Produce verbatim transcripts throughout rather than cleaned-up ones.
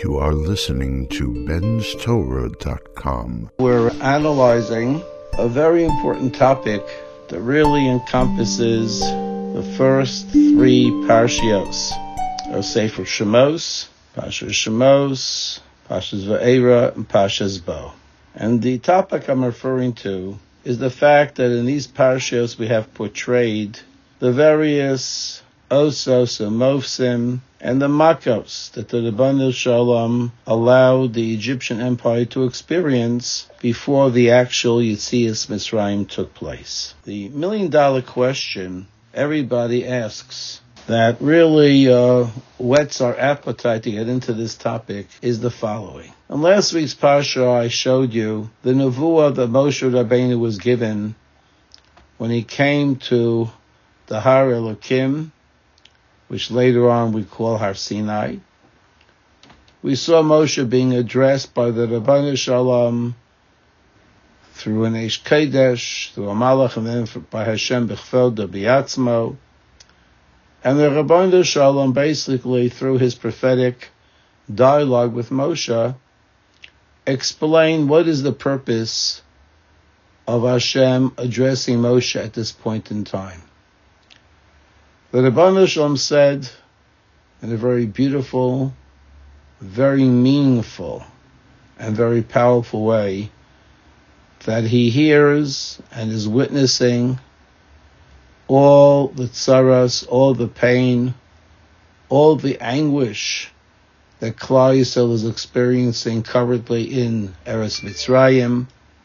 You are listening to bens torah dot com. We're analyzing a very important topic that really encompasses the first three parshios of Sefer Shemos, Parshas Shemos, Parshas Va'era, and Parshas Bo. And the topic I'm referring to is the fact that in these parshios we have portrayed the various osos and mofsim and the makos that the Ribono Shel Olam allowed the Egyptian Empire to experience before the actual Yetzias Mitzrayim took place. The million dollar question everybody asks that really uh, whets our appetite to get into this topic is the following. In last week's parsha, I showed you the nevuah that Moshe Rabbeinu was given when he came to the Har Elokim, which later on we call Har Sinai. We saw Moshe being addressed by the Ribono Shel Olam through an Eish Kodesh, through a Malach, and then by Hashem B'chvod B'yatzmo. And the Ribono Shel Olam basically, through his prophetic dialogue with Moshe, explained what is the purpose of Hashem addressing Moshe at this point in time. The Ribono Shel Olam said, in a very beautiful, very meaningful, and very powerful way, that he hears and is witnessing all the tsaras, all the pain, all the anguish that Klal Yisrael is experiencing currently in Eretz Mitzrayim.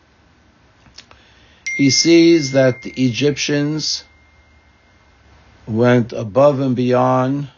He sees that the Egyptians went above and beyond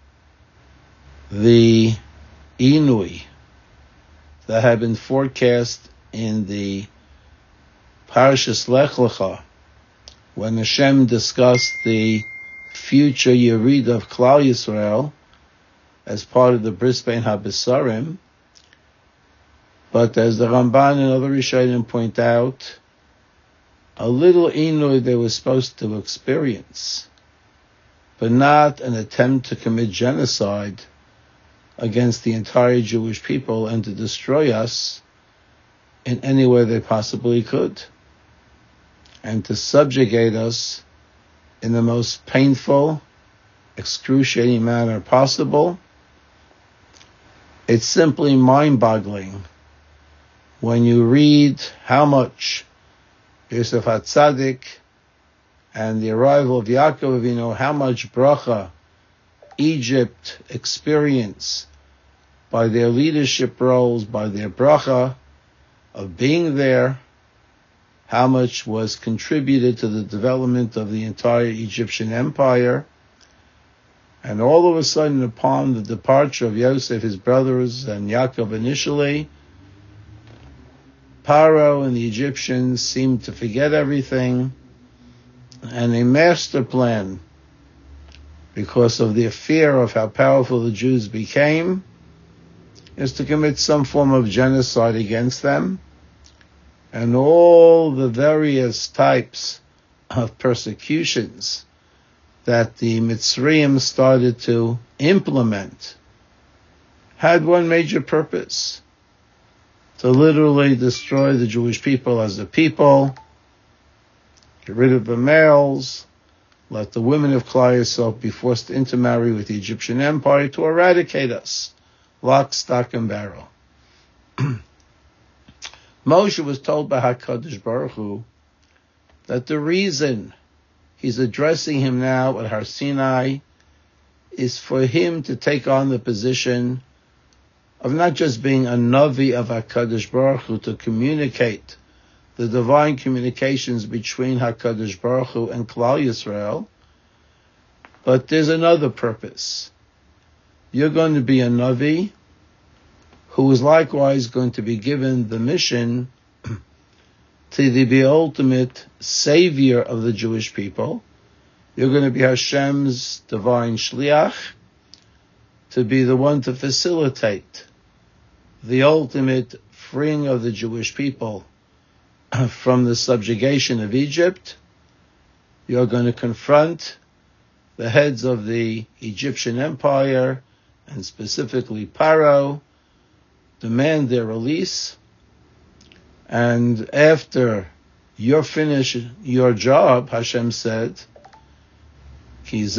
the Inui that had been forecast in the Parshas Lech Lecha, when Hashem discussed the future Yerid of Klal Yisrael as part of the Bris Bein HaBesarim. But as the Ramban and other Rishonim point out, a little Inui they were supposed to experience, but not an attempt to commit genocide against the entire Jewish people and to destroy us in any way they possibly could, and to subjugate us in the most painful, excruciating manner possible. It's simply mind-boggling when you read how much Yosef HaTzadik and the arrival of Yaakov, you know, how much bracha Egypt experienced by their leadership roles, by their bracha of being there, how much was contributed to the development of the entire Egyptian empire. And all of a sudden, upon the departure of Yosef, his brothers, and Yaakov initially, Paro and the Egyptians seemed to forget everything, and a master plan, because of their fear of how powerful the Jews became, is to commit some form of genocide against them. And all the various types of persecutions that the Mitzrayim started to implement had one major purpose: to literally destroy the Jewish people as a people, get rid of the males, let the women of Klal Yisrael be forced to intermarry with the Egyptian Empire to eradicate us, lock, stock, and barrel. Moshe was told by HaKadosh Baruch Hu that the reason he's addressing him now at Har Sinai is for him to take on the position of not just being a Navi of HaKadosh Baruch Hu, to communicate the divine communications between HaKadosh Baruch Hu and Klal Yisrael, but there's another purpose. You're going to be a Navi who is likewise going to be given the mission to be the ultimate savior of the Jewish people. You're going to be Hashem's divine shliach, to be the one to facilitate the ultimate freeing of the Jewish people from the subjugation of Egypt. You're going to confront the heads of the Egyptian Empire, and specifically Paro, demand their release. And after you're finished your job, Hashem said, this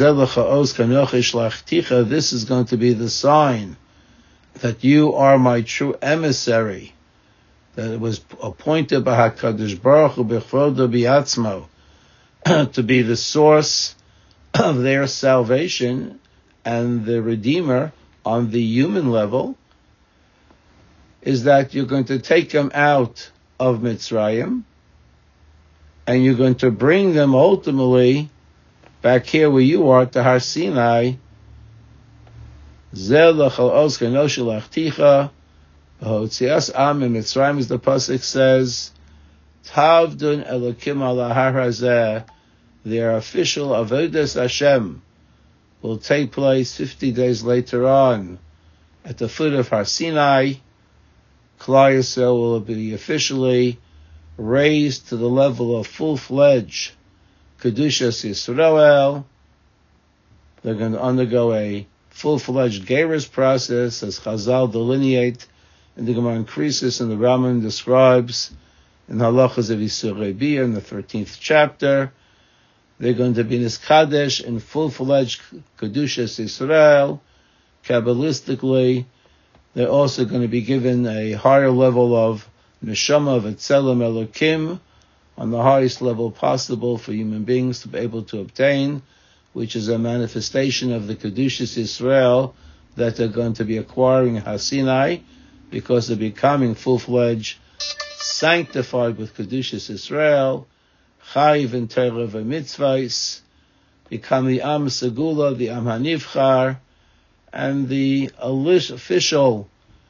is going to be the sign that you are my true emissary, that it was appointed by HaKadosh Baruch Hu b'chvodo b'atzmo to be the source of their salvation and the Redeemer on the human level, is that you're going to take them out of Mitzrayim and you're going to bring them ultimately back here where you are, to Har Sinai. Zeh l'chol oz k'no shelachticha v'hotzias am Mitzrayim, as the pasuk says, Tavdun Elokim ala har hazeh. Their official avodas Hashem will take place fifty days later on at the foot of Har Sinai. Klal Yisrael will be officially raised to the level of full-fledged Kedushas Yisrael. They're going to undergo a full-fledged Geirus process, as Chazal delineate, and the Gemara increases, and the Rambam describes in Halachas of Yisur Rebiyah in the thirteenth chapter. They're going to be Niskadesh in full-fledged Kedushas Yisrael. Kabbalistically, they're also going to be given a higher level of Neshama of Etzelem Elokim, on the highest level possible for human beings to be able to obtain, which is a manifestation of the Kedushas Yisrael that they're going to be acquiring in Har Sinai, because they're becoming full-fledged, sanctified with Kedushas Yisrael, Chayiv in Torah v'mitzvahs, become the Am Segula, the Am HaNivchar, and the official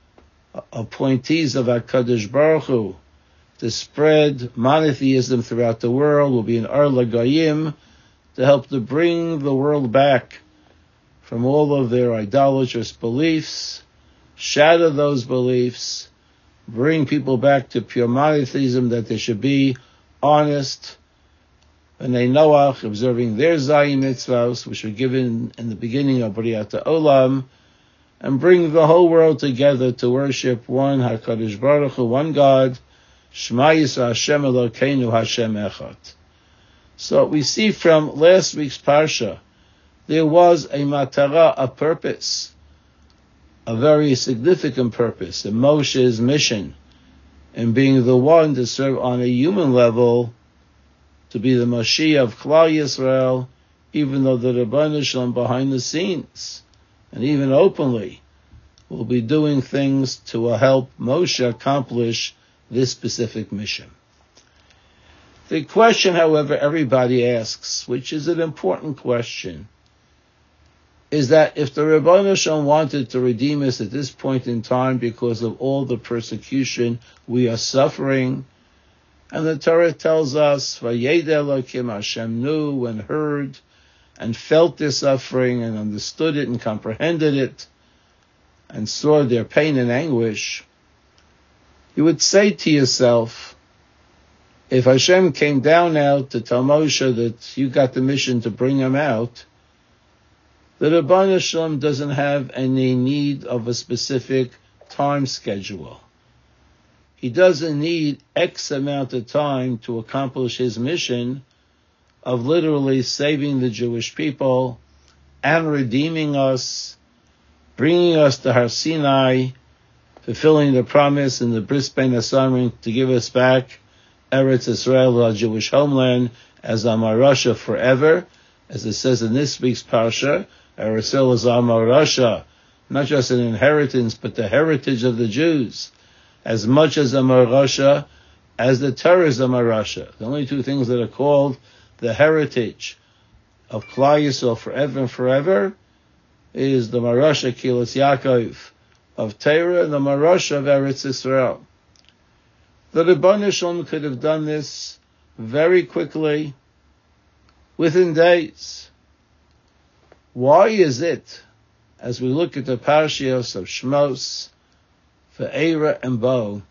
appointees of HaKadosh Baruch Hu to spread monotheism throughout the world, will be an Ar L'Goyim, to help to bring the world back from all of their idolatrous beliefs, shatter those beliefs, bring people back to pure monotheism, that they should be honest, and they Noach, observing their Zayim mitzvahs, which were given in the beginning of B'riyat Olam, and bring the whole world together to worship one HaKadosh Baruch Hu, one God, Shema Yisrael Hashem Elokeinu Hashem Echad. So we see from last week's Parsha, there was a matara, a purpose, a very significant purpose in Moshe's mission, in being the one to serve on a human level, to be the Mashiach of Klal Yisrael, even though the Rebbeinu Shalom behind the scenes, and even openly, will be doing things to help Moshe accomplish this specific mission. The question, however, everybody asks, which is an important question, is that if the Rebbeinu Shalom wanted to redeem us at this point in time because of all the persecution we are suffering, and the Torah tells us, Vayed Elokim, Hashem knew and heard and felt their suffering and understood it and comprehended it and saw their pain and anguish, you would say to yourself, if Hashem came down now to tell Moshe that you got the mission to bring him out, the Rebbeinu Shalom doesn't have any need of a specific time schedule. He doesn't need X amount of time to accomplish his mission of literally saving the Jewish people and redeeming us, bringing us to Har Sinai, fulfilling the promise in the Bris Bein Hasarim to give us back Eretz Israel, our Jewish homeland, as Amar Rasha forever, as it says in this week's Parsha. Eretz Israel is Amar Rasha, not just an inheritance, but the heritage of the Jews, as much as Amar Rasha as the Torah is Amar Rasha. The only two things that are called the heritage of Klal Yisrael forever and forever is the Marasha Kilas Yaakov of Torah and the Marasha of Eretz Israel. The Rebbeinu Shalom could have done this very quickly, within days. Why is it, as we look at the Parshios of Shmos, Ve'era and Bo,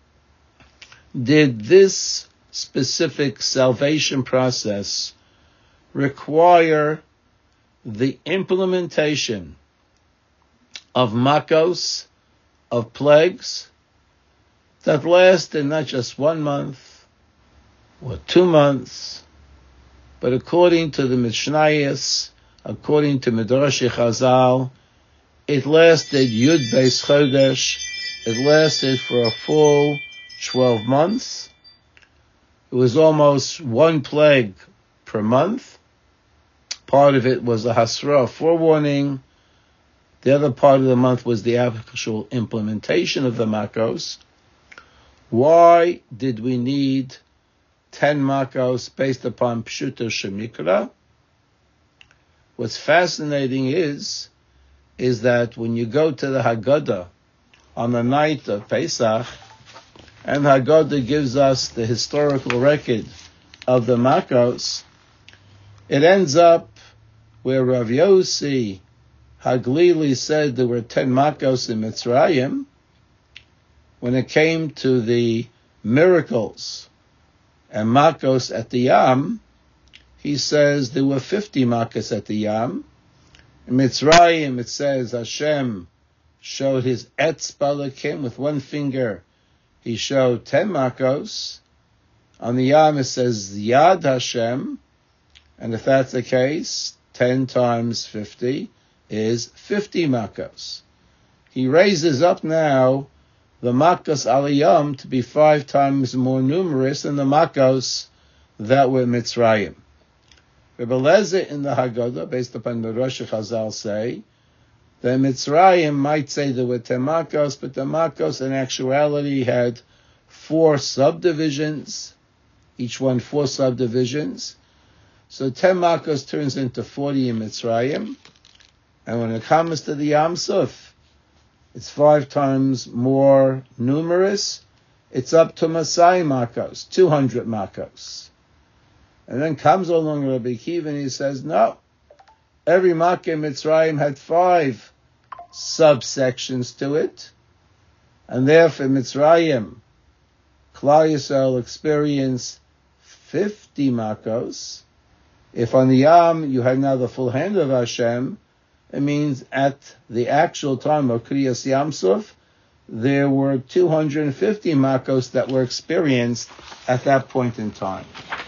did this specific salvation process require the implementation of makos, of plagues that lasted not just one month or two months, but according to the Mishnayos, according to Midrash Chazal, it lasted Yud Beis Chodesh. It lasted for a full twelve months. It was almost one plague per month. Part of it was a Hasra, forewarning. The other part of the month was the actual implementation of the Makos. Why did we need ten Makos based upon Pshuto Shemikra? What's fascinating is, is that when you go to the Haggadah on the night of Pesach, and Haggadah gives us the historical record of the Makos, it ends up where Rav Yossi Haglili said there were ten Makos in Mitzrayim. When it came to the miracles and Makos at the Yam, he says there were fifty Makos at the Yam. In Mitzrayim it says Hashem showed his Etzba Lakim with one finger. He showed ten Makos. On the Yam it says Yad Hashem, and if that's the case, ten times fifty is fifty Makos. He raises up now the Makos Aliyam to be five times more numerous than the Makos that were Mitzrayim. Rebbe Lezer in the Haggadah, based upon the Rosh Chazal, say that Mitzrayim might say there were ten Makos, but the Makos in actuality had four subdivisions, each one four subdivisions. So ten Makos turns into forty in Mitzrayim. And when it comes to the Yam Suf, it's five times more numerous. It's up to Masai Makos, two hundred Makos. And then comes along Rabbi Akiva and he says, no, every Makkah in Mitzrayim had five subsections to it. And therefore Mitzrayim, Klal Yisrael experienced fifty Makos. If on the Yam you had now the full hand of Hashem, it means at the actual time of Kriyas Yam Suf, there were two hundred fifty Makos that were experienced at that point in time.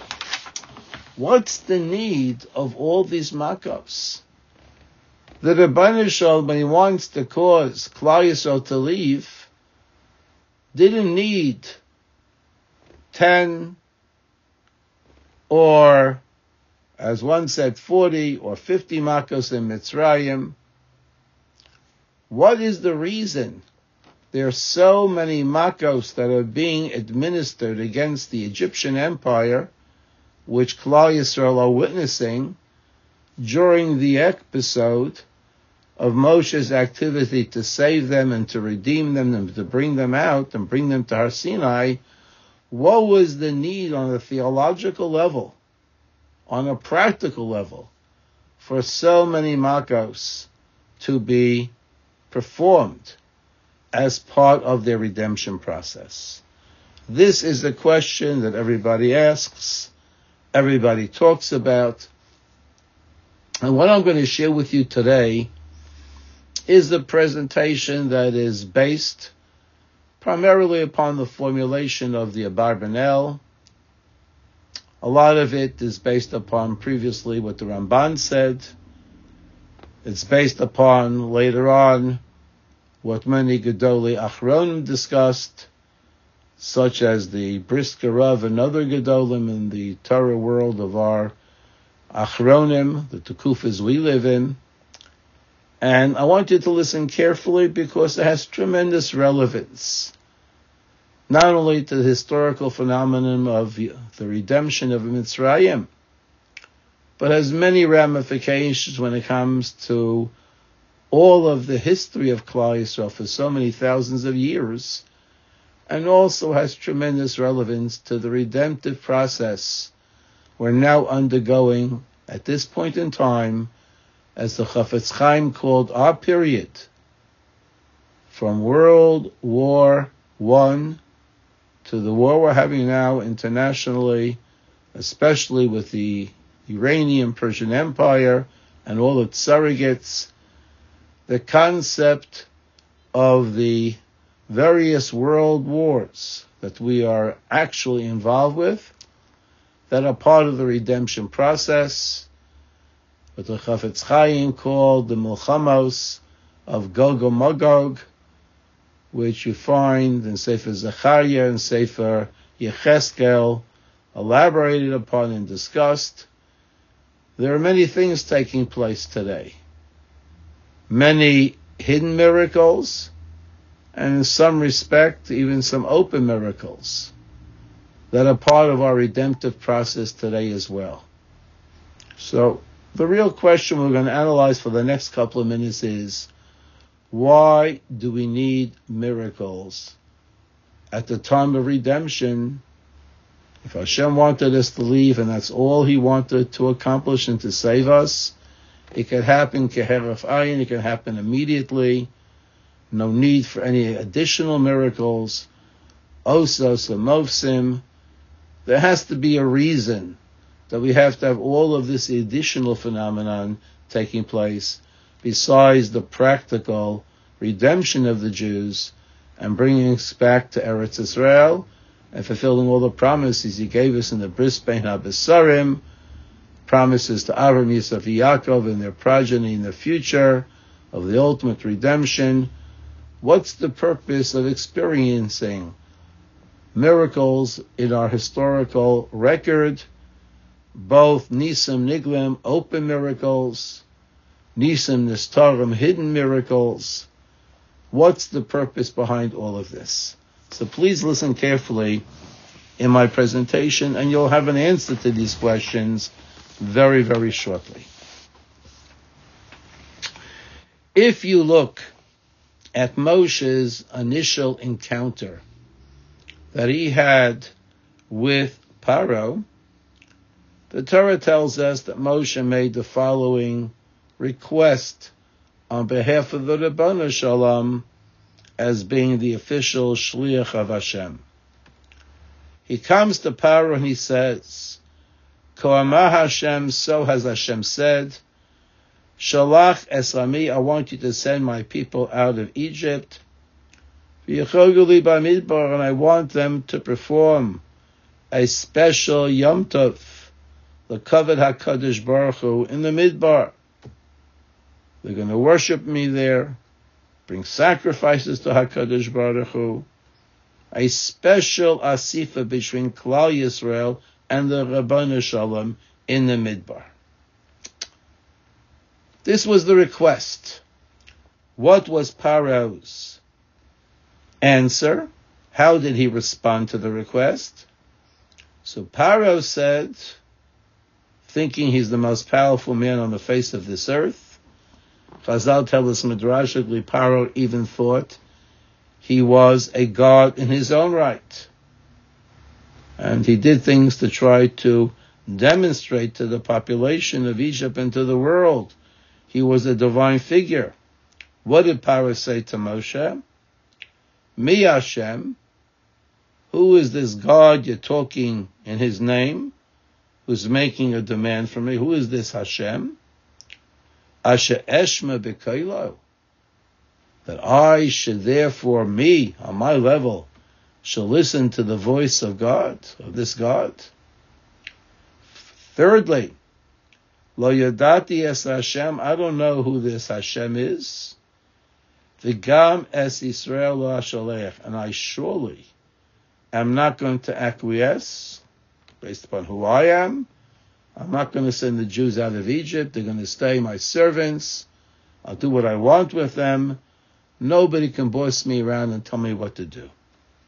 What's the need of all these Makos? The Rebbeinu Shalom, when he wants to cause Klal Yisrael to leave, didn't need ten or, as one said, forty or fifty Makos in Mitzrayim. What is the reason there are so many Makos that are being administered against the Egyptian Empire, which Klal Yisrael are witnessing during the episode of Moshe's activity to save them and to redeem them and to bring them out and bring them to Har Sinai? What was the need on a theological level, on a practical level, for so many Makos to be performed as part of their redemption process? This is the question that everybody asks, everybody talks about. And what I'm going to share with you today is the presentation that is based primarily upon the formulation of the Abarbanel. A lot of it is based upon previously what the Ramban said. It's based upon later on what many Gedolei Achronim discussed, such as the Brisker Rav and other Gedolim in the Torah world of our Achronim, the Tekufas we live in. And I want you to listen carefully because it has tremendous relevance, not only to the historical phenomenon of the redemption of Mitzrayim, but has many ramifications when it comes to all of the history of Klal Yisrael for so many thousands of years, and also has tremendous relevance to the redemptive process we're now undergoing at this point in time, as the Chafetz Chaim called our period, from World War One to the war we're having now internationally, especially with the Iranian Persian Empire and all its surrogates. The concept of the various world wars that we are actually involved with that are part of the redemption process, what the Chafetz Chaim called the Milchamos of Gog and Magog, which you find in Sefer Zechariah and Sefer Yecheskel, elaborated upon and discussed. There are many things taking place today. Many hidden miracles, and in some respect, even some open miracles that are part of our redemptive process today as well. So, the real question we're going to analyze for the next couple of minutes is, why do we need miracles at the time of redemption? If Hashem wanted us to leave and that's all He wanted to accomplish and to save us, it could happen keheref ayin, it can happen immediately. No need for any additional miracles. Osos amofsim. There has to be a reason that we have to have all of this additional phenomenon taking place besides the practical redemption of the Jews and bringing us back to Eretz Israel and fulfilling all the promises He gave us in the Bris Bein HaBesarim, promises to Avraham, Yisaf, Yaakov and their progeny in the future of the ultimate redemption. What's the purpose of experiencing miracles in our historical record? Both Nisim Niglim, open miracles, Nisim Nistarim, hidden miracles. What's the purpose behind all of this? So please listen carefully in my presentation and you'll have an answer to these questions very, very shortly. If you look at Moshe's initial encounter that he had with Paro, the Torah tells us that Moshe made the following request on behalf of the Ribono Shel Olam as being the official Shliach of Hashem. He comes to Paro and he says, Ko amar Hashem, so has Hashem said, Shalach esami, I want you to send my people out of Egypt, v'yichogu li b'midbar, and I want them to perform a special Yom Tov, the Kavod HaKadosh Baruch Hu, in the Midbar. They're going to worship me there, bring sacrifices to HaKadosh Baruch Hu, a special asifa between Klal Yisrael and the Ribono Shel Olam in the Midbar. This was the request. What was Paro's answer? How did he respond to the request? So Paro said, thinking he's the most powerful man on the face of this earth, Chazal tell us midrashically, Paro even thought he was a god in his own right. And he did things to try to demonstrate to the population of Egypt and to the world he was a divine figure. What did Paro say to Moshe? Mi Hashem, who is this God you're talking in His name, who's making a demand from me? Who is this Hashem? Asher eshma b'koilo, that I should therefore, me, on my level, shall listen to the voice of God, of this God. Thirdly, Lo yadati es Hashem, I don't know who this Hashem is. V'gam es Yisrael lo asholech, and I surely am not going to acquiesce based upon who I am. I'm not going to send the Jews out of Egypt. They're going to stay my servants. I'll do what I want with them. Nobody can boss me around and tell me what to do.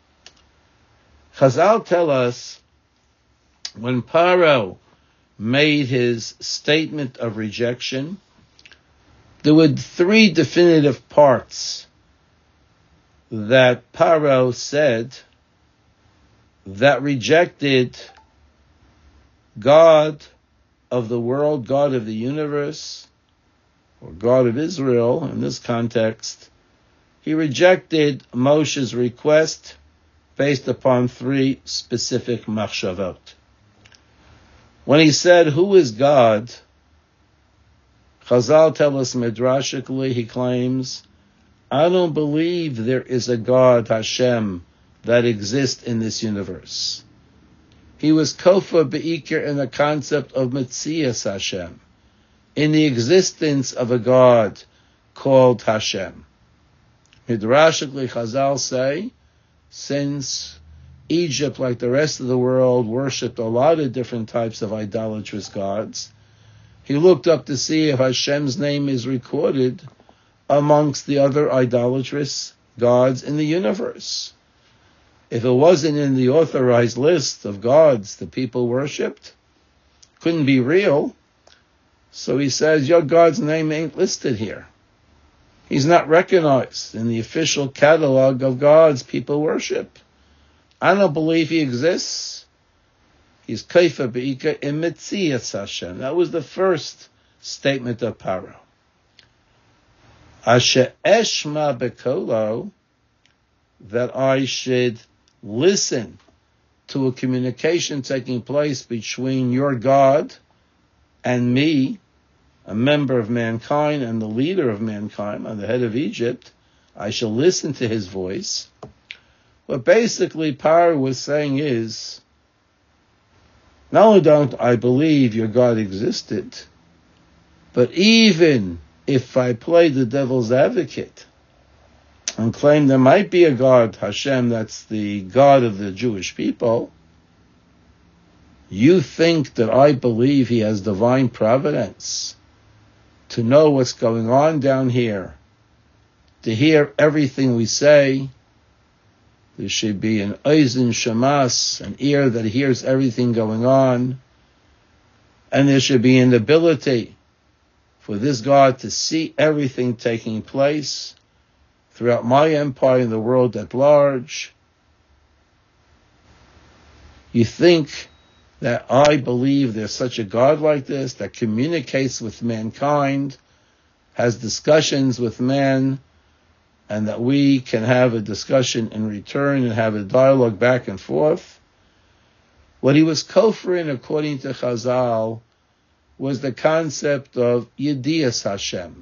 Chazal tell us when Paro made his statement of rejection, there were three definitive parts that Paro said that rejected God of the world, God of the universe, or God of Israel in this context. He rejected Moshe's request based upon three specific machshavot. When he said, who is God? Chazal tell us midrashically, he claims, I don't believe there is a God, Hashem, that exists in this universe. He was kofa be'ikir in the concept of Metzias Hashem, in the existence of a God called Hashem. Midrashically, Chazal say, since Egypt, like the rest of the world, worshipped a lot of different types of idolatrous gods, he looked up to see if Hashem's name is recorded amongst the other idolatrous gods in the universe. If it wasn't in the authorized list of gods the people worshipped, couldn't be real. So he says, your God's name ain't listed here. He's not recognized in the official catalog of gods people worship. I don't believe he exists. He's kaifa be'ika in Metzias Hashem. That was the first statement of Paro. Asher eshma bekolo, that I should listen to a communication taking place between your God and me, a member of mankind and the leader of mankind, and the head of Egypt. I shall listen to his voice. What basically Paro was saying is, not only don't I believe your God existed, but even if I play the devil's advocate and claim there might be a God, Hashem, that's the God of the Jewish people, you think that I believe he has divine providence to know what's going on down here, to hear everything we say. There should be an oizen shamas, an ear that hears everything going on, and there should be an ability for this God to see everything taking place throughout my empire and the world at large. You think that I believe there's such a God like this that communicates with mankind, has discussions with man, and that we can have a discussion in return and have a dialogue back and forth? What he was kofrin, according to Chazal, was the concept of Yedias Hashem,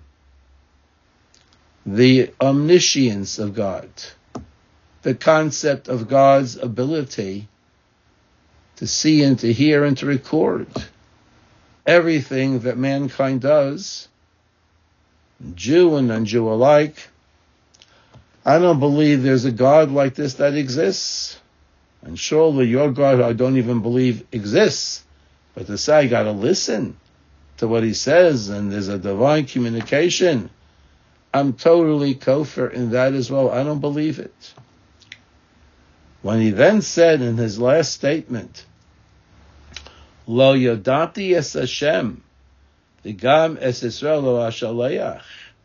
the omniscience of God, the concept of God's ability to see and to hear and to record everything that mankind does, Jew and non-Jew alike. I don't believe there's a God like this that exists. And surely your God, I don't even believe exists. But to say I got to listen to what he says and there's a divine communication, I'm totally kofir in that as well. I don't believe it. When he then said in his last statement, Lo yodati es Hashem, v'gam es Yisrael lo hashaleach,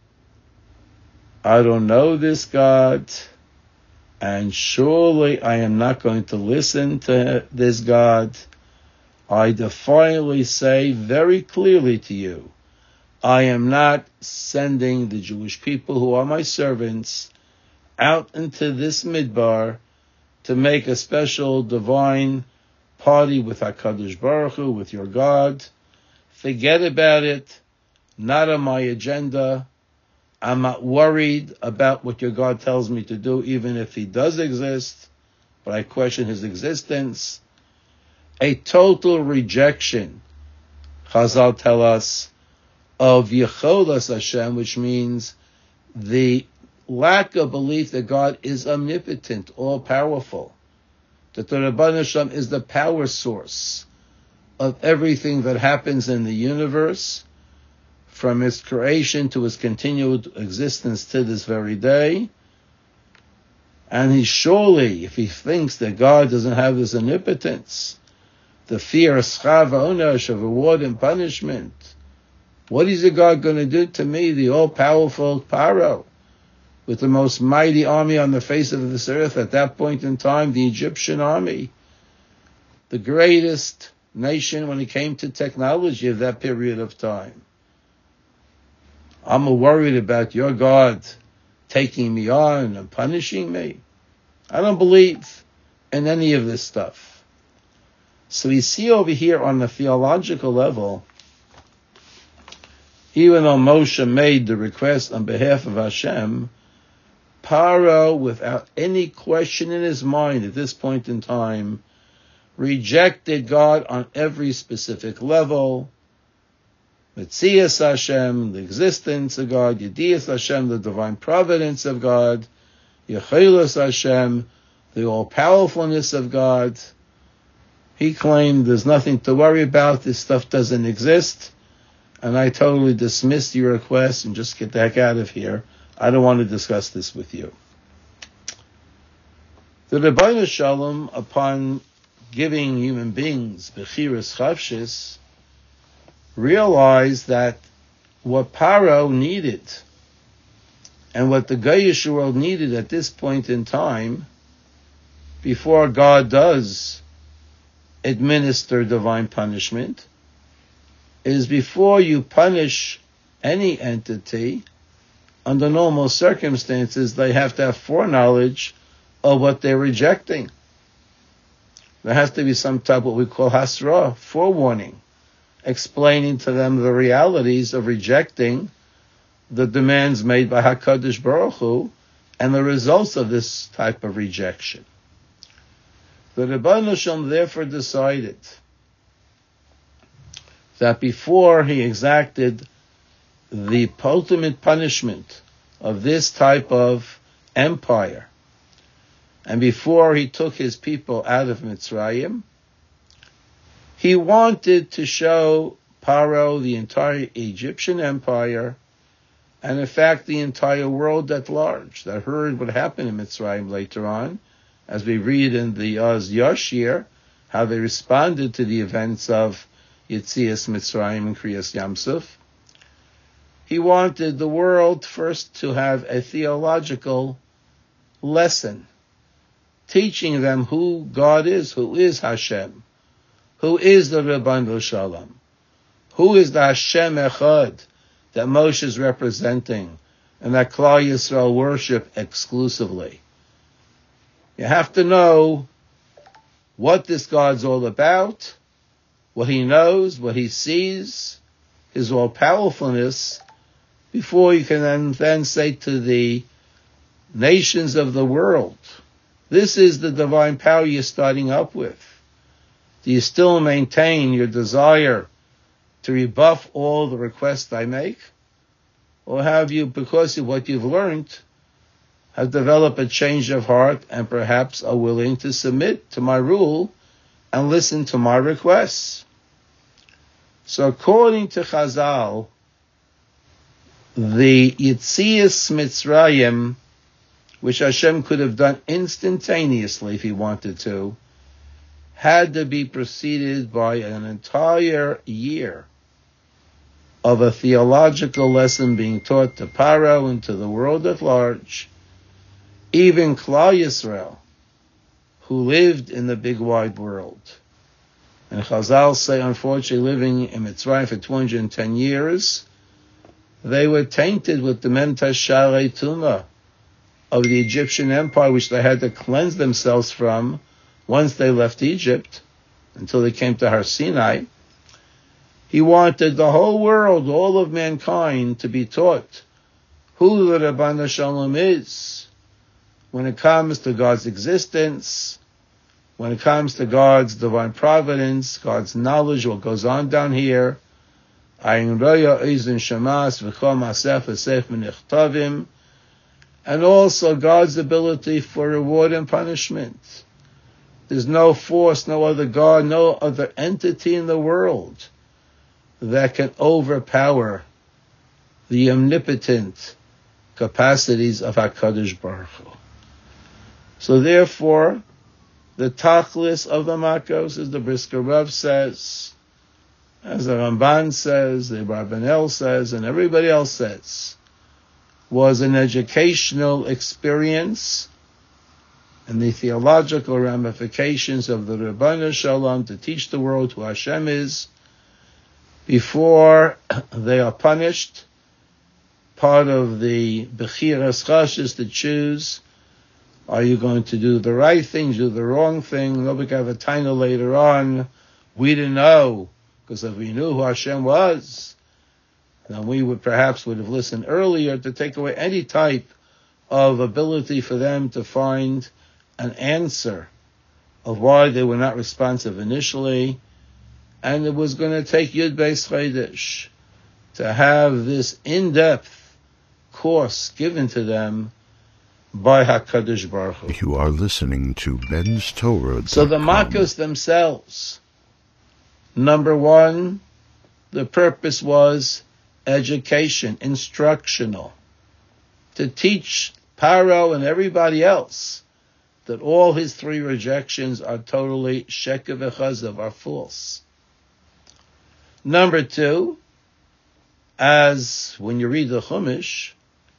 I don't know this God, and surely I am not going to listen to this God. I defiantly say very clearly to you, I am not sending the Jewish people who are my servants out into this midbar to make a special divine party with HaKadosh Baruch Hu, with your God. Forget about it. Not on my agenda. I'm not worried about what your God tells me to do, even if he does exist, but I question his existence. A total rejection, Chazal tell us, of Yecholas Hashem, which means the lack of belief that God is omnipotent, all-powerful, that the Rabban Hashem is the power source of everything that happens in the universe, from its creation to its continued existence to this very day. And he surely, if he thinks that God doesn't have this omnipotence, the fear of schar v'onesh, of reward and punishment, what is the God going to do to me, the all-powerful Paro, with the most mighty army on the face of this earth at that point in time, the Egyptian army, the greatest nation when it came to technology of that period of time? I'm worried about your God taking me on and punishing me. I don't believe in any of this stuff. So we see over here on the theological level, even though Moshe made the request on behalf of Hashem, Paro, without any question in his mind at this point in time, rejected God on every specific level. Metzias Hashem, the existence of God, Yedias Hashem, the divine providence of God, Yechilas Hashem, the all-powerfulness of God. He claimed there's nothing to worry about, this stuff doesn't exist, and I totally dismissed your request and just get the heck out of here. I don't want to discuss this with you. The Rebbeinu Shalom, upon giving human beings Bechiras Chavshis, realized that what Paro needed and what the Goyish world needed at this point in time, before God does administer divine punishment, is before you punish any entity, under normal circumstances, they have to have foreknowledge of what they're rejecting. There has to be some type of what we call hasra, forewarning, explaining to them the realities of rejecting the demands made by HaKadosh Baruch Hu and the results of this type of rejection. The Rebbeinu Shalom therefore decided that before he exacted the ultimate punishment of this type of empire, and before he took his people out of Mitzrayim, he wanted to show Paro, the entire Egyptian empire, and in fact the entire world at large, that heard what happened in Mitzrayim later on, as we read in the Oz Yashir, how they responded to the events of Yetzias Mitzrayim and Kriyas Yamsuf. He wanted the world first to have a theological lesson, teaching them who God is, who is Hashem, who is the Rebbeinu Shalom, who is the Hashem Echad that Moshe is representing, and that Klal Yisrael worship exclusively. You have to know what this God's all about, what he knows, what he sees, his all-powerfulness, before you can then, then say to the nations of the world, this is the divine power you're starting up with. Do you still maintain your desire to rebuff all the requests I make? Or have you, because of what you've learned, have developed a change of heart and perhaps are willing to submit to my rule and listen to my requests? So according to Chazal, the Yetzias Mitzrayim, which Hashem could have done instantaneously if he wanted to, had to be preceded by an entire year of a theological lesson being taught to Paro and to the world at large. Even Klal Yisrael, who lived in the big wide world. And Chazal say, unfortunately, living in Mitzrayim for two hundred ten years, they were tainted with the Mentas Sharei Tumah of the Egyptian empire, which they had to cleanse themselves from once they left Egypt, until they came to Har Sinai. He wanted the whole world, all of mankind, to be taught who the Rebbeinu Shalom is when it comes to God's existence, when it comes to God's divine providence, God's knowledge, what goes on down here, and also God's ability for reward and punishment. There's no force, no other God, no other entity in the world that can overpower the omnipotent capacities of HaKadosh Baruch Hu. So therefore, the tachlis of the Makos, as the Brisker Rav says, as the Ramban says, the Barbanel says, and everybody else says, was an educational experience and the theological ramifications of the Rebbeinu Shalom to teach the world who Hashem is before they are punished. Part of the Bechiras Chashis to choose, are you going to do the right thing, do the wrong thing? Nobody have a taina later on. We didn't know, because if we knew who Hashem was, then we would perhaps would have listened earlier to take away any type of ability for them to find an answer of why they were not responsive initially. And it was going to take Yud Beis Chodesh to have this in-depth course given to them by HaKadosh Baruch Hu. You are listening to Ben's Torah. So the Makkos themselves, number one, the purpose was education, instructional, to teach Paro and everybody else that all his three rejections are totally sheker v'chazav, are false. Number two, as when you read the Chumash,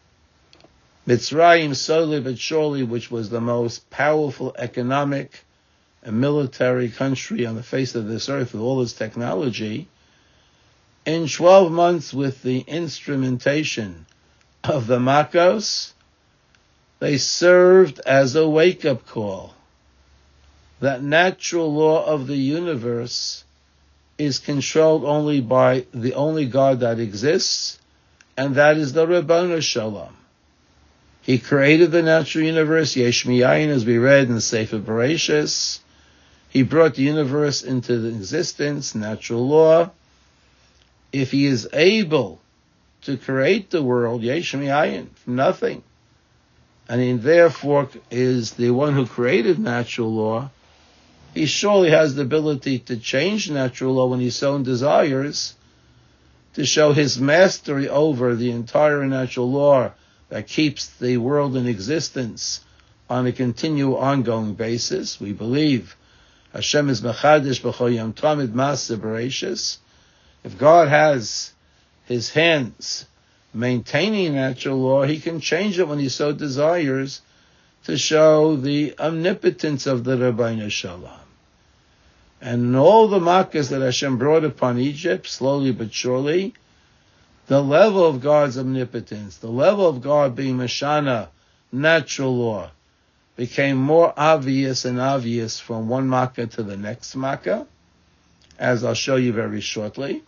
Mitzrayim, slowly but surely, which was the most powerful economic and military country on the face of this earth with all its technology, in twelve months with the instrumentation of the Makkos, they served as a wake-up call. That natural law of the universe is controlled only by the only God that exists, and that is the Ribbono Shel Olam. He created the natural universe, Yesh Miyayin, as we read in the Sefer Bereshis. He brought the universe into existence, natural law. If he is able to create the world, Yesh Miyayin, from nothing, and he therefore is the one who created natural law, he surely has the ability to change natural law when he so desires, to show his mastery over the entire natural law that keeps the world in existence on a continual, ongoing basis. We believe Hashem is mechadish b'chol yom tamid ma'aseh bereishis. If God has his hands maintaining natural law, he can change it when he so desires to show the omnipotence of the Ribbono Shel Olam. And in all the makkos that Hashem brought upon Egypt, slowly but surely, the level of God's omnipotence, the level of God being Mashana, natural law, became more obvious and obvious from one makkah to the next makkah, as I'll show you very shortly,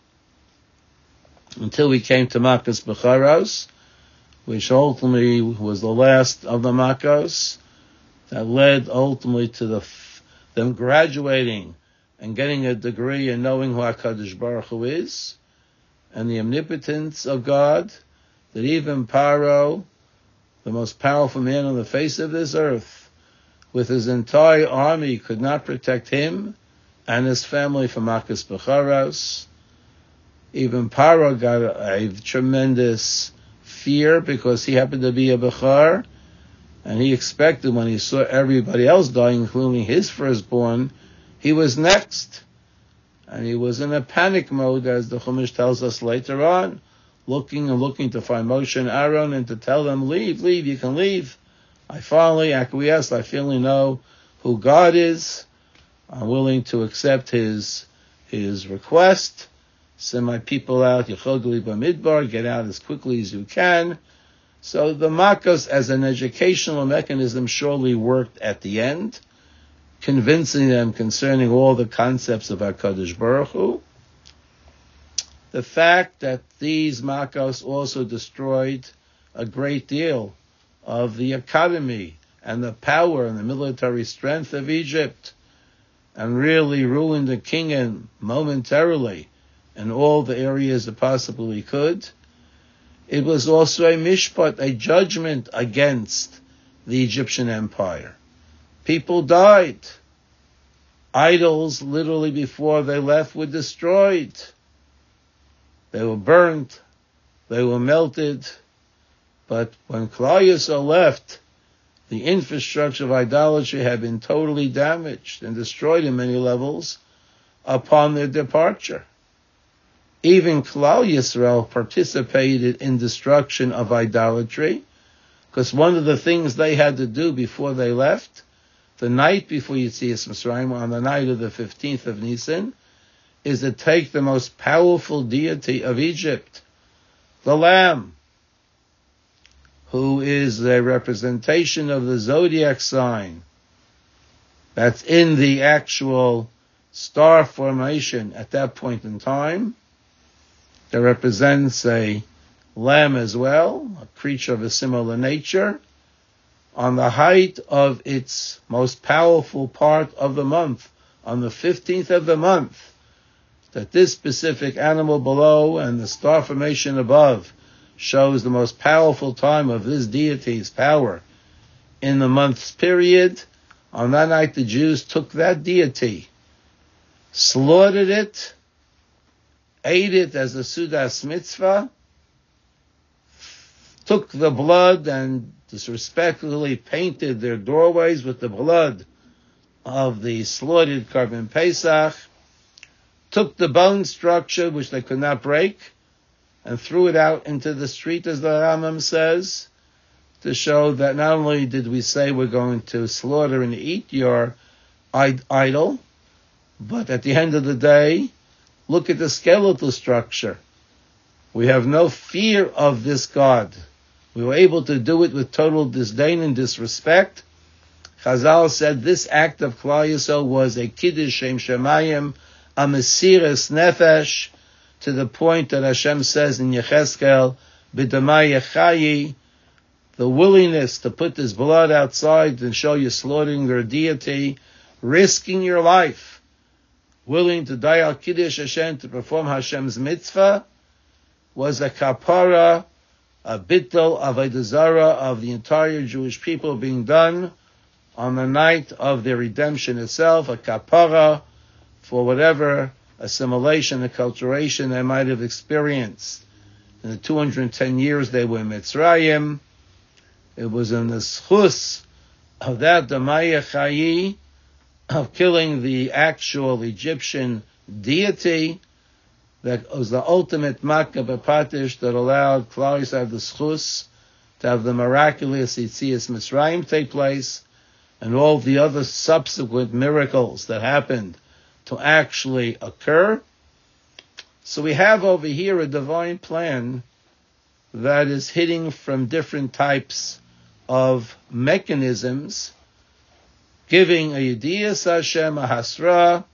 until we came to Makkos Becharos, which ultimately was the last of the makkos, that led ultimately to the, them graduating and getting a degree and knowing who HaKadosh Baruch Hu is, and the omnipotence of God, that even Paro, the most powerful man on the face of this earth, with his entire army, could not protect him and his family from Makkos Becharos. Even Paro got a, a tremendous fear because he happened to be a Bechar, and he expected when he saw everybody else dying, including his firstborn, he was next. And he was in a panic mode, as the Chumash tells us later on, looking and looking to find Moshe and Aaron and to tell them, leave, leave, you can leave. I finally acquiesced. I finally know who God is. I'm willing to accept his his request. Send my people out, Yechodli Bamidbar, get out as quickly as you can. So the Makkos, as an educational mechanism, surely worked at the end, convincing them concerning all the concepts of HaKadosh Baruch Hu. The fact that these Makkos also destroyed a great deal of the economy and the power and the military strength of Egypt, and really ruined the kingdom momentarily in all the areas it possibly could. It was also a mishpat, a judgment against the Egyptian empire. People died. Idols, literally before they left, were destroyed. They were burnt. They were melted. But when Klal Yisrael left, the infrastructure of idolatry had been totally damaged and destroyed in many levels upon their departure. Even Klal Yisrael participated in destruction of idolatry, because one of the things they had to do before they left, the night before Yetzias Mitzrayim, on the night of the fifteenth of Nisan, is to take the most powerful deity of Egypt, the Lamb, who is a representation of the zodiac sign that's in the actual star formation at that point in time, that represents a lamb as well, a creature of a similar nature, on the height of its most powerful part of the month, on the fifteenth of the month, that this specific animal below and the star formation above shows the most powerful time of this deity's power in the month's period. On that night, the Jews took that deity, slaughtered it, ate it as a Sudas mitzvah, took the blood and disrespectfully painted their doorways with the blood of the slaughtered Karban Pesach, took the bone structure, which they could not break, and threw it out into the street, as the Rambam says, to show that not only did we say we're going to slaughter and eat your idol, but at the end of the day, look at the skeletal structure. We have no fear of this God. We were able to do it with total disdain and disrespect. Chazal said this act of Klal Yisrael was a Kiddush Shem Shemayim, a Mesiras Nefesh, to the point that Hashem says in Yechezkel, B'damai Yechayi, the willingness to put this blood outside and show you slaughtering your deity, risking your life, willing to die al Kiddush Hashem to perform Hashem's mitzvah, was a kapara, a bittul, avodah zarah of the entire Jewish people being done on the night of their redemption itself, a kapara for whatever assimilation, acculturation they might have experienced in the two hundred ten years they were in Mitzrayim. It was in the schus of that Damaya Chayi, of killing the actual Egyptian deity, that was the ultimate Makkah B'Patish that allowed Klal Yisrael to have the schus, to have the miraculous Yitzias Mitzrayim take place, and all the other subsequent miracles that happened to actually occur. So we have over here a divine plan that is hitting from different types of mechanisms, giving a Yediyas Hashem, a Hasra,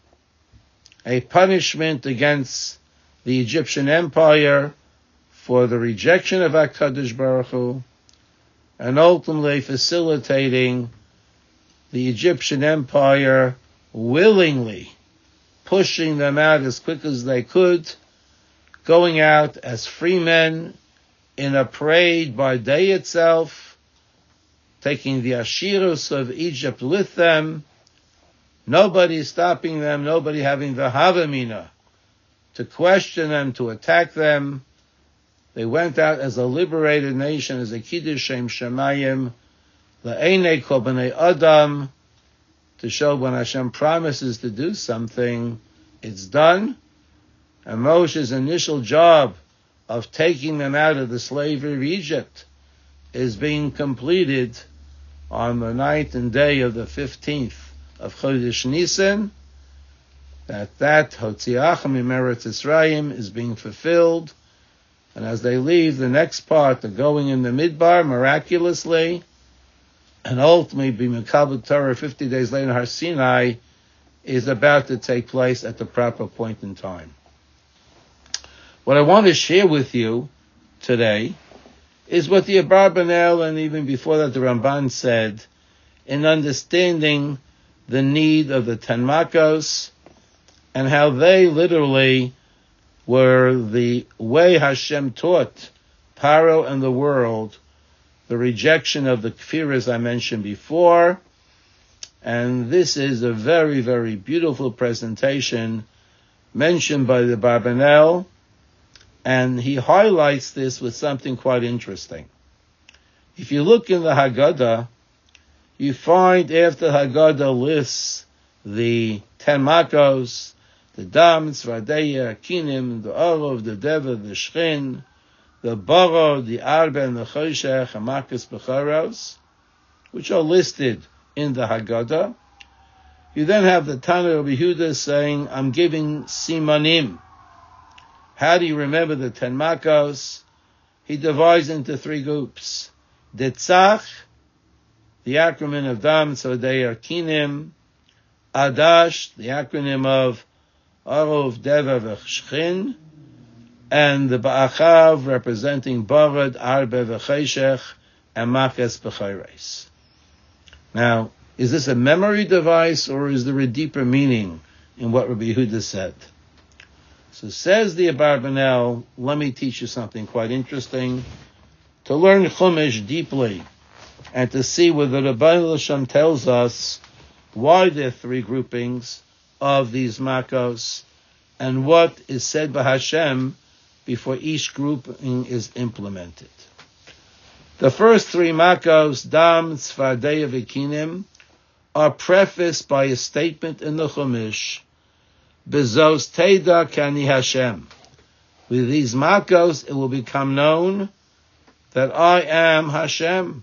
a punishment against the Egyptian Empire for the rejection of HaKadosh Baruch Hu, and ultimately facilitating the Egyptian Empire willingly pushing them out as quick as they could, going out as free men in a parade by day itself, taking the Ashirus of Egypt with them, nobody stopping them, nobody having the Havamina to question them, to attack them. They went out as a liberated nation, as a Kiddush Shem Shemayim, La'enei Kol B'nei Adam, to show when Hashem promises to do something, it's done. And Moshe's initial job of taking them out of the slavery of Egypt is being completed on the ninth and day of the fifteenth of Chodesh Nisan. That that Hotziachim Eretz Yisrael is being fulfilled. And as they leave, the next part, the going in the Midbar miraculously, and ultimately be Mekabel Torah fifty days later, Har Sinai, is about to take place at the proper point in time. What I want to share with you today is what the Abarbanel, and even before that the Ramban, said in understanding the need of the Ten Makos and how they literally were the way Hashem taught Paro and the world the rejection of the kfir, as I mentioned before. And this is a very, very beautiful presentation mentioned by the Barbanel, and he highlights this with something quite interesting. If you look in the Haggadah, you find after Haggadah lists the Ten Makos, the Dam, Tzvadeya, Kinim, the Orov, the Deva, the Shchin, the Boro, the Arba, and the Choshech, and Makas Becharos, which are listed in the Haggadah. You then have the Tana of Yehuda saying, I'm giving Simanim. How do you remember the Ten Makos? He divides into three groups. Detzach, the acronym of Dam, Tzvadeya, Kinim. Adash, the acronym of Orov, Deva, V'Shchin. And the Ba'achav, representing Barad, Arbe, V'Cheshech, and Machas B'chayres. Now, is this a memory device, or is there a deeper meaning in what Rabbi Yehuda said? So says the Abarbanel, let me teach you something quite interesting. To learn Chumash deeply, and to see whether the Rebbeinu L'Shem tells us why there are three groupings of these makos, and what is said by Hashem before each grouping is implemented. The first three makos, Dam, Tzfardei, Vikinim, are prefaced by a statement in the Chumash, Bezos Teda Kani Hashem. With these makos, it will become known that I am Hashem.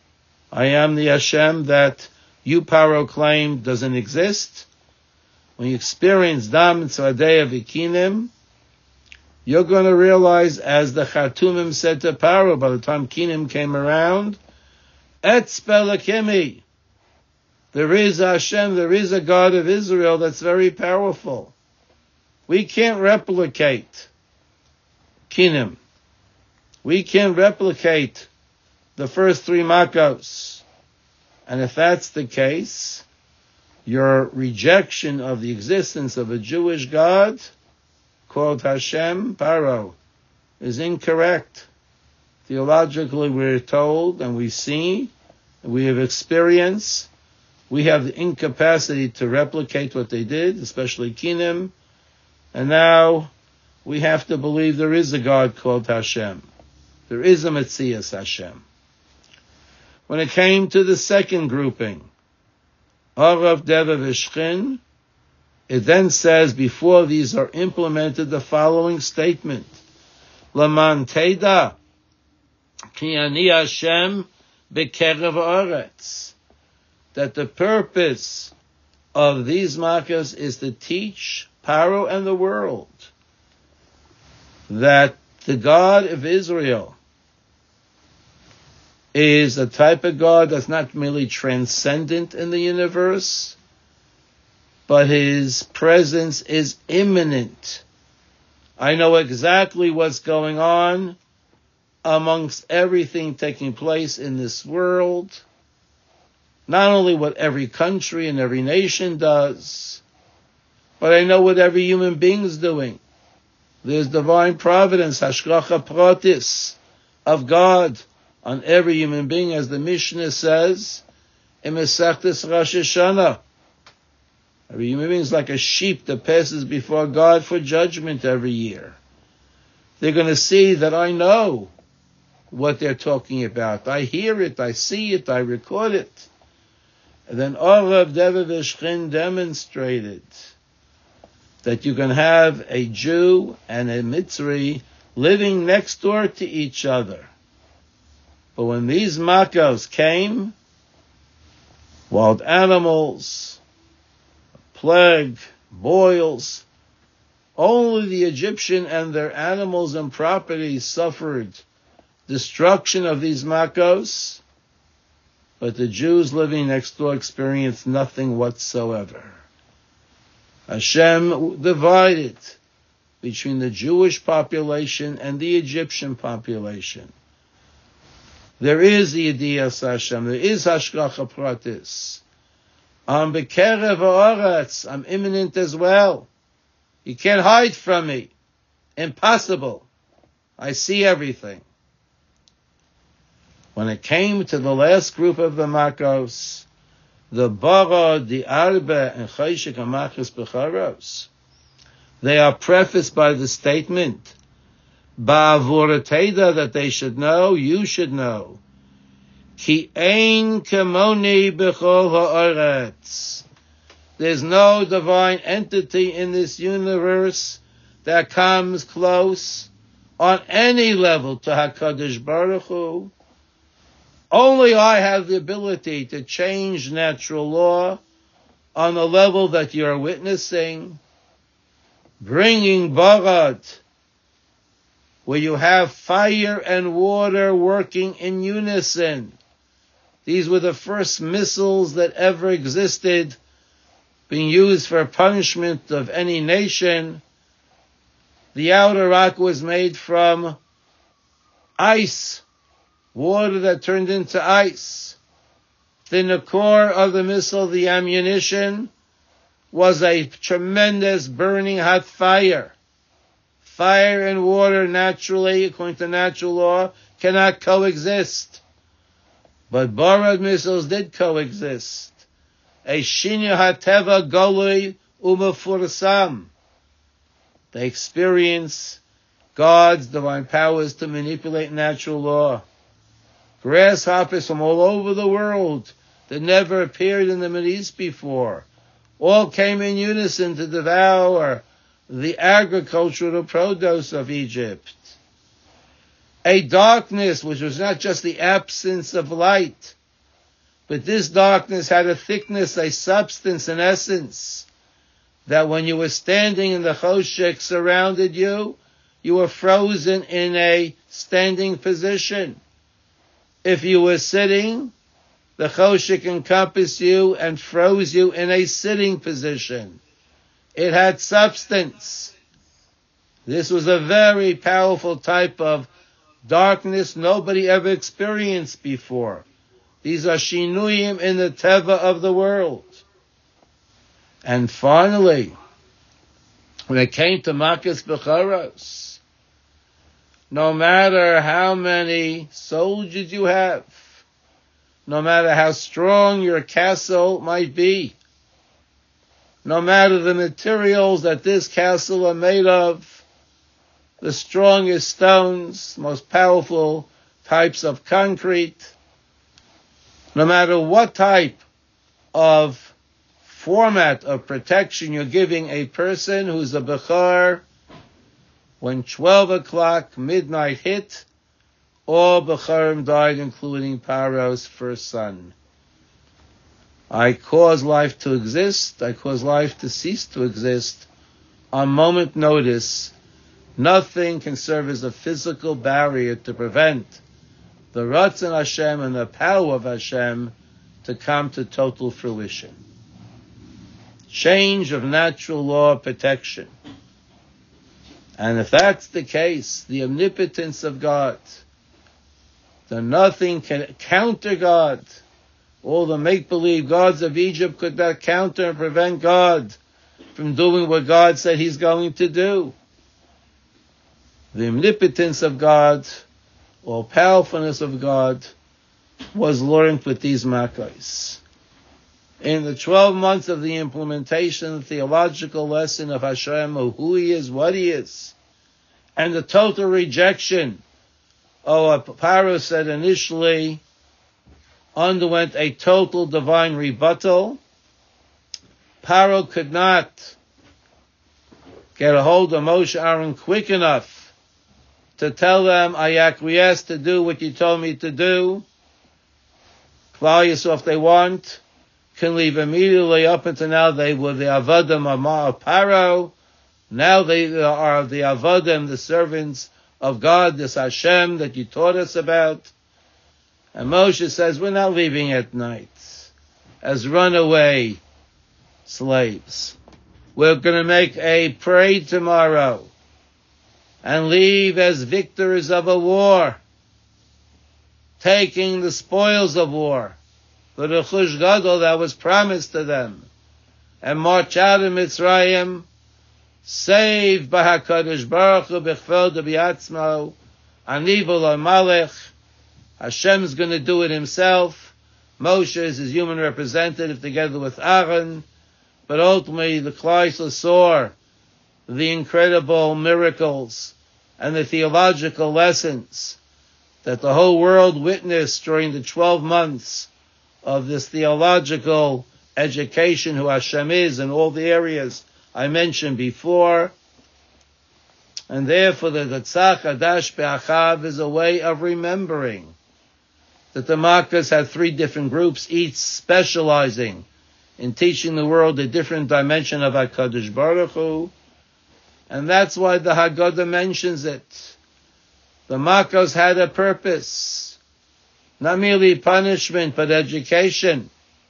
I am the Hashem that you, Paro, claim doesn't exist. When you experience Dam Tzvadei Vikinim, you're going to realize, as the Chatumim said to Paro by the time Kinim came around, Etz Belakimi. There is Hashem, there is a God of Israel that's very powerful. We can't replicate Kinim. We can't replicate the first three makos. And if that's the case, your rejection of the existence of a Jewish God called Hashem, Paro, is incorrect. Theologically, we're told and we see, we have experienced, we have the incapacity to replicate what they did, especially Kinim, and now we have to believe there is a God called Hashem. There is a Metzias Hashem. When it came to the second grouping, Arav, Deva, Vishchin, it then says, before these are implemented, the following statement, Laman Teda, Ki Ani Hashem B'kerev Haaretz, that the purpose of these makas is to teach Paro and the world that the God of Israel is a type of God that's not merely transcendent in the universe, but his presence is immanent. I know exactly what's going on amongst everything taking place in this world, not only what every country and every nation does, but I know what every human being is doing. There's divine providence, hashgacha pratis, of God on every human being, as the Mishnah says, in Masechtas Rosh Hashanah. Every human being is like a sheep that passes before God for judgment every year. They're going to see that I know what they're talking about. I hear it, I see it, I record it. And then Orav Deva Vishchin demonstrated that you can have a Jew and a Mitzri living next door to each other. But when these makos came, wild animals, plague, boils, only the Egyptian and their animals and properties suffered destruction of these makos, but the Jews living next door experienced nothing whatsoever. Hashem divided between the Jewish population and the Egyptian population. There is the Yediyas Hashem, there is Hashgacha Pratis. I'm Bekerev Haaretz, I'm imminent as well. You can't hide from me. Impossible. I see everything. When it came to the last group of the makos, the Bara, the Arba, and Chayshik HaMachas B'charos, they are prefaced by the statement, Ba'avur Teda, that they should know, you should know, Ki ein kamoni b'chol ha'aretz. There's no divine entity in this universe that comes close on any level to HaKadosh Baruch Hu. Only I have the ability to change natural law on the level that you're witnessing, bringing Barat, where you have fire and water working in unison. These were the first missiles that ever existed, being used for punishment of any nation. The outer rock was made from ice, water that turned into ice. In the core of the missile, the ammunition, was a tremendous burning hot fire. Fire and water naturally, according to natural law, cannot coexist. But borrowed missiles did coexist. A shinya hateva golui umafursam. They experience God's divine powers to manipulate natural law. Grasshoppers from all over the world that never appeared in the Middle East before all came in unison to devour the agricultural produce of Egypt. A darkness which was not just the absence of light, but this darkness had a thickness, a substance, an essence, that when you were standing in the choshek surrounded you, you were frozen in a standing position. If you were sitting, the choshek encompassed you and froze you in a sitting position. It had substance. This was a very powerful type of darkness nobody ever experienced before. These are shinuyim in the teva of the world. And finally, when it came to Makas Bechoros, no matter how many soldiers you have, no matter how strong your castle might be, no matter the materials that this castle are made of, the strongest stones, most powerful types of concrete, no matter what type of format of protection you're giving a person who's a Bechor, when twelve o'clock midnight hit, all Bechorim died, including Paro's first son. I cause life to exist, I cause life to cease to exist on moment notice. Nothing can serve as a physical barrier to prevent the Ratzon Hashem and the power of Hashem to come to total fruition. Change of natural law of protection. And if that's the case, the omnipotence of God, then nothing can counter God. All the make-believe gods of Egypt could not counter and prevent God from doing what God said He's going to do. The omnipotence of God, all powerfulness of God, was learned with these Makkos. In the twelve months of the implementation, the theological lesson of Hashem, of who He is, what He is, and the total rejection of what Paro said initially, underwent a total divine rebuttal. Paro could not get a hold of Moshe Aaron quick enough to tell them, I acquiesce to do what you told me to do. Klal Yisrael, if they want, can leave immediately. Up until now, they were the Avadim of Paro. Now they are the Avadim, the servants of God, this Hashem that you taught us about. And Moshe says, we're not leaving at night as runaway slaves. We're going to make a parade tomorrow and leave as victors of a war, taking the spoils of war, the Rechush Gadol that was promised to them, and march out of Mitzrayim, saved by HaKadosh Baruch Hu b'chvel d'biatzmo, ani v'lo malech. Hashem's going to do it Himself. Moshe is His human representative together with Aaron, but ultimately the Klal Yisrael saw the incredible miracles and the theological lessons that the whole world witnessed during the twelve months of this theological education, who Hashem is in all the areas I mentioned before. And therefore the Tzach Hadash Be'achav is a way of remembering that the Makkos had three different groups, each specializing in teaching the world a different dimension of HaKadosh Baruch Hu. And that's why the Haggadah mentions it. The Makkos had a purpose, not merely punishment, but education,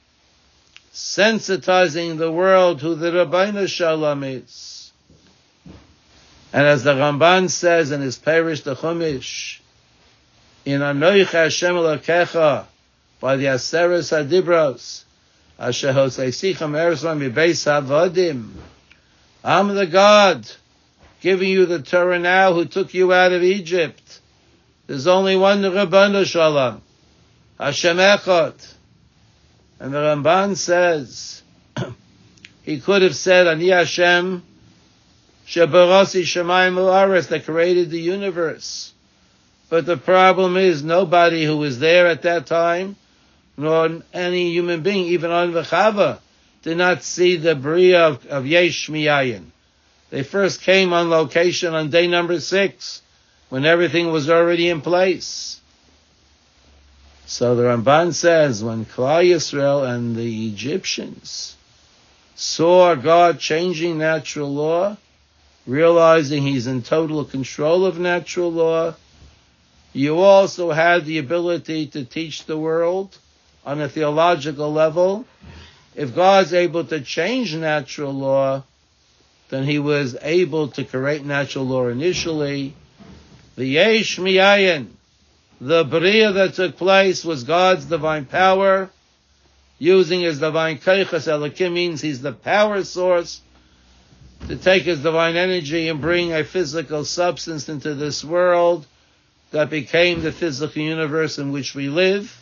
sensitizing the world who the Rabbeinu Shalom is. And as the Ramban says in his Parish, the Chumash, in Anoich Hashem Elokecha, by the Aseres Hadibros, Asher Hoseisichem Ereslam Mibeis Havodim. I'm the God giving you the Torah now who took you out of Egypt. There's only one Rabbanu Shalom, Hashem Echad. And the Ramban says, he could have said, Ani Hashem, Shebarasi Shemayim U'aretz, that created the universe. But the problem is, nobody who was there at that time, nor any human being, even on the Chava, did not see the Bria of, of Yesh Miyayin. They first came on location on day number six, when everything was already in place. So the Ramban says, when Klal Yisrael and the Egyptians saw God changing natural law, realizing he's in total control of natural law, you also had the ability to teach the world on a theological level. If God's able to change natural law, then he was able to create natural law initially. The Yesh Miyayin, the Bria that took place, was God's divine power, using his divine Keiches. Elokim means he's the power source, to take his divine energy and bring a physical substance into this world that became the physical universe in which we live.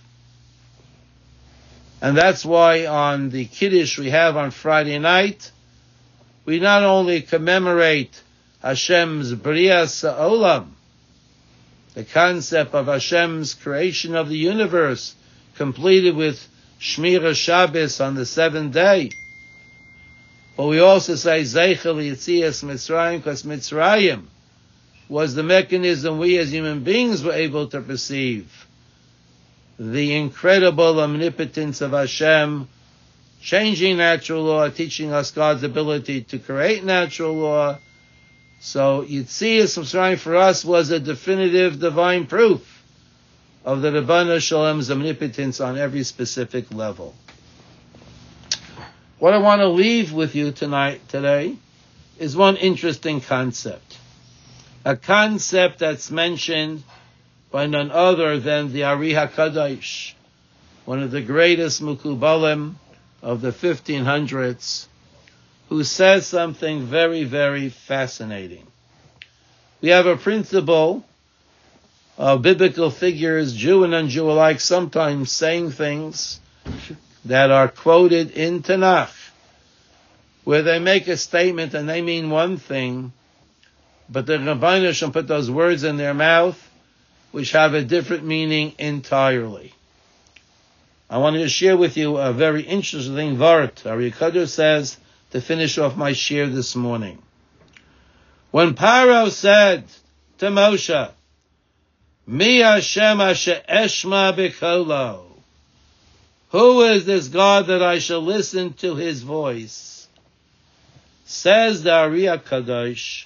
And that's why on the Kiddush we have on Friday night, we not only commemorate Hashem's Brias Olam, the concept of Hashem's creation of the universe, completed with Shmira Shabbos on the seventh day, but we also say Zeichel Yitzias Mitzrayim, because Mitzrayim was the mechanism we as human beings were able to perceive the incredible omnipotence of Hashem, changing natural law, teaching us God's ability to create natural law. So Yitzias Mitzrayim for us was a definitive divine proof of the Rabbanu Shalom's omnipotence on every specific level. What I want to leave with you tonight, today, is one interesting concept. A concept that's mentioned by none other than the Ari HaKadosh, one of the greatest Mukubalim of the fifteen hundreds, who says something very, very fascinating. We have a principle of biblical figures, Jew and non-Jew alike, sometimes saying things that are quoted in Tanakh, where they make a statement and they mean one thing, but the Rabbeinu Shalom put those words in their mouth which have a different meaning entirely. I want to share with you a very interesting vart. Ari Kadosh says, to finish off my share this morning. When Paro said to Moshe, Mi Hashem asher eshma b'kolo, who is this God that I shall listen to his voice? Says the Ari HaKadosh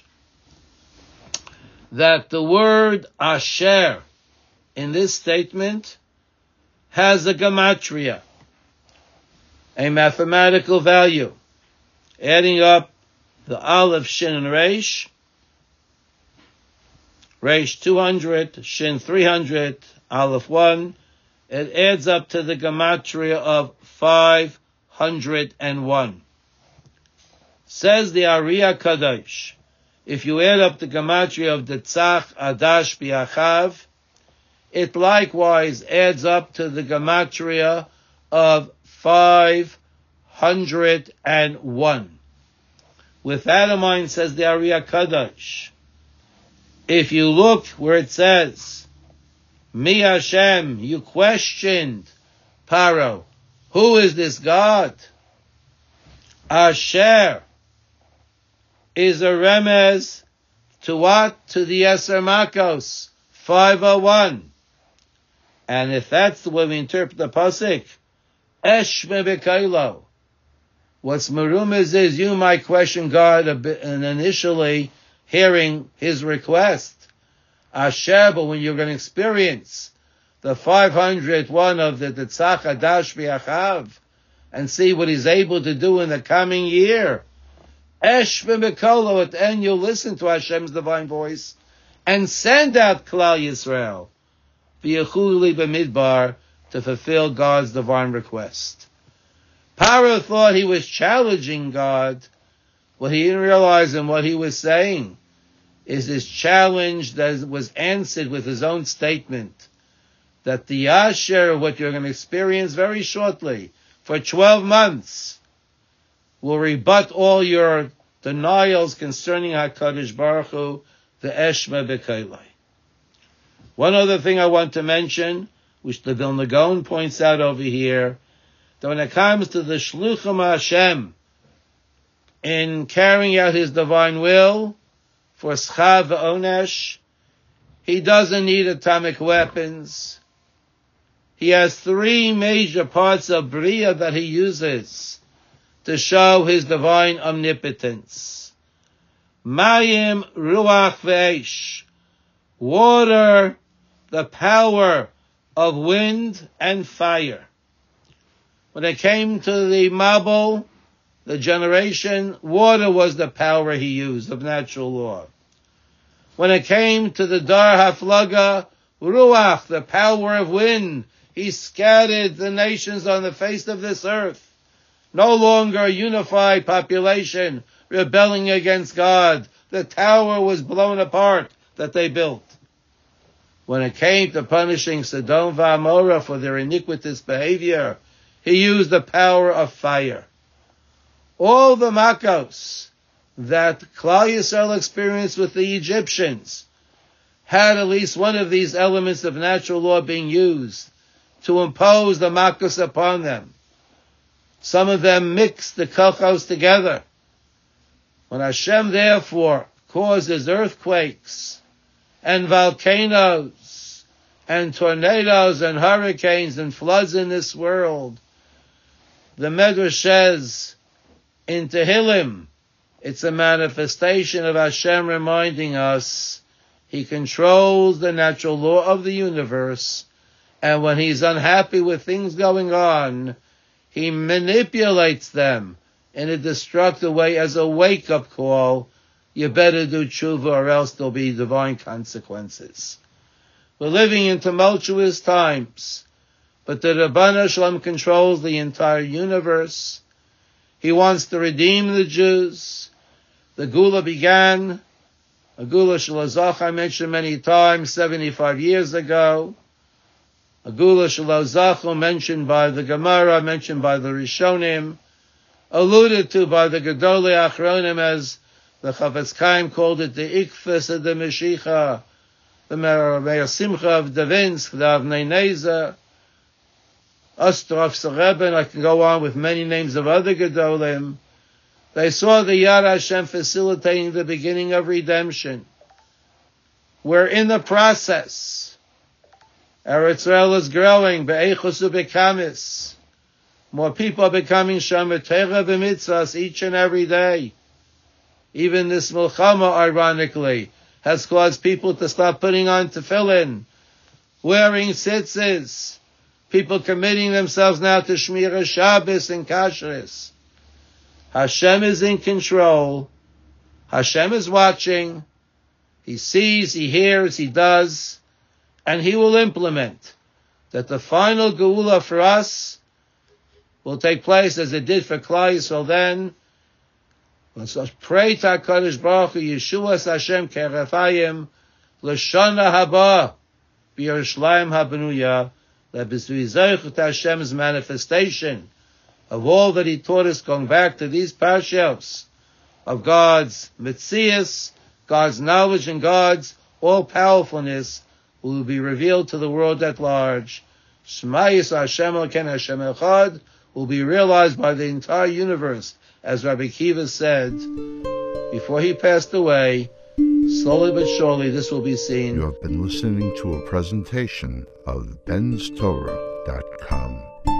that the word asher in this statement has a gematria, a mathematical value, adding up the Aleph, Shin, and Reish, Reish two hundred, Shin three hundred, Aleph one, it adds up to the gematria of five hundred one. Says the Ari HaKadosh, if you add up the gematria of the Tzach, Adash, Biachav, it likewise adds up to the gematria of five hundred one. With that in mind, says the Ari HaKadosh, if you look where it says, Mi Hashem, you questioned Paro, who is this God? Asher is a remez to what? To the Yeser Makos, five oh one. And if that's the way we interpret the pasuk, Eshme B'Kailo, what's merumez is you might question God a bit, and initially hearing his request. Asher, but when you're going to experience the five hundred one of the Tzach Adash B'Achav and see what he's able to do in the coming year, Esh v'mekolo, at the end you'll listen to Hashem's divine voice and send out Klal Yisrael v'yechuli b'midbar, to fulfill God's divine request. Paro thought he was challenging God. What he didn't realize and what he was saying is his challenge that was answered with his own statement that the Asher, what you're going to experience very shortly, for twelve months, will rebut all your denials concerning HaKadosh Baruch Hu, the Eshma B'Kailai. One other thing I want to mention, which the Vilna Gaon points out over here, that when it comes to the Shluchim Hashem in carrying out his divine will for Schav Onesh, he doesn't need atomic weapons. He has three major parts of Bria that he uses to show his divine omnipotence. Mayim, Ruach, Ve'esh. Water, the power of wind and fire. When it came to the Mabul, the generation, water was the power he used of natural law. When it came to the Dar Haflaga, Ruach, the power of wind, he scattered the nations on the face of this earth. No longer a unified population rebelling against God. The tower was blown apart that they built. When it came to punishing Sodom v'Amorah for their iniquitous behavior, he used the power of fire. All the makos that Klal Yisrael experienced with the Egyptians had at least one of these elements of natural law being used to impose the makos upon them. Some of them mixed the kochos together. When Hashem therefore causes earthquakes and volcanoes and tornadoes and hurricanes and floods in this world, the Medrash says in Tehillim, it's a manifestation of Hashem reminding us he controls the natural law of the universe, and when he's unhappy with things going on, he manipulates them in a destructive way as a wake-up call. You better do tshuva or else there'll be divine consequences. We're living in tumultuous times, but the Rabbanu Shalom controls the entire universe. He wants to redeem the Jews. The Gula began, a Gula Shalazach I mentioned many times, seventy-five years ago. A Gula Shalazach mentioned by the Gemara, mentioned by the Rishonim, alluded to by the Gedolei Achronim as the Chafetz Chaim called it the Ikfes of the Meshicha, the Meir Simcha of Davinsk, the Avnei Neza, Ostrov Sereben. I can go on with many names of other Gedolim. They saw the Yad Hashem facilitating the beginning of redemption. We're in the process. Eretz Yisrael is growing, be'echus u'bekamis. More people are becoming Shomer Torah v'mitzvahs each and every day. Even this Milchama, ironically, has caused people to start putting on tefillin, wearing tzitzis, people committing themselves now to Shmira Shabbos and Kashrus. Hashem is in control. Hashem is watching. He sees, he hears, he does, and he will implement that the final Geula for us will take place as it did for Klal Yisrael then. Let's pray to HaKadosh Baruch Hu, Yeshuas Hashem Kerefayim, L'shana haba, B'Yerushalayim habenuya, that b'zvizaychut Hashem's manifestation of all that he taught us, going back to these parashos of God's Metzias, God's knowledge and God's all-powerfulness will be revealed to the world at large. Shema Yisrael Hashem Elokeinu Hashem Echad will be realized by the entire universe, as Rabbi Kiva said before he passed away. Slowly but surely this will be seen. You have been listening to a presentation of Ben's Torah dot com.